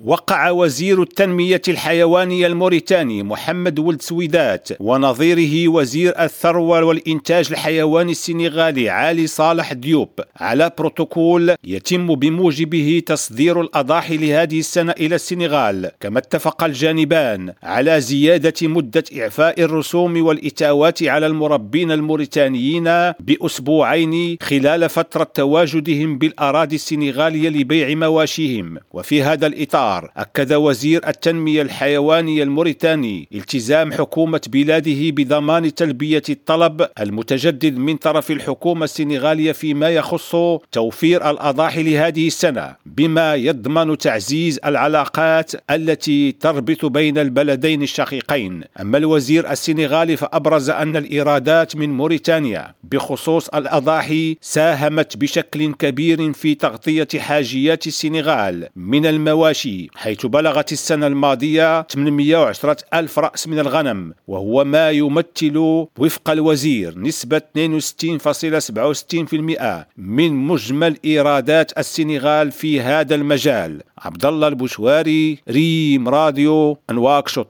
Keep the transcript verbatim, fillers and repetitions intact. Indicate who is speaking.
Speaker 1: وقع وزير التنمية الحيوانية الموريتاني محمد ولد سويدات ونظيره وزير الثروة والإنتاج الحيواني السنغالي علي صالح ديوب على بروتوكول يتم بموجبه تصدير الأضاحي لهذه السنة إلى السنغال. كما اتفق الجانبان على زيادة مدة إعفاء الرسوم والإتاوات على المربين الموريتانيين بأسبوعين خلال فترة تواجدهم بالأراضي السنغالية لبيع مواشيهم. وفي هذا الإطار أكد وزير التنمية الحيوانية الموريتاني التزام حكومة بلاده بضمان تلبية الطلب المتجدد من طرف الحكومة السنغالية فيما يخص توفير الأضاحي لهذه السنة، بما يضمن تعزيز العلاقات التي تربط بين البلدين الشقيقين. أما الوزير السنغالي فأبرز أن الإيرادات من موريتانيا بخصوص الأضاحي ساهمت بشكل كبير في تغطية حاجيات السنغال من المواشي، حيث بلغت السنة الماضية ثمانمئة وعشرة ألف رأس من الغنم، وهو ما يمثل وفق الوزير نسبة اثنين وستين فاصلة سبعة وستين بالمئة من مجمل إيرادات السنغال في هذا المجال. عبد الله البشواري، ريم راديو، نواكشوط.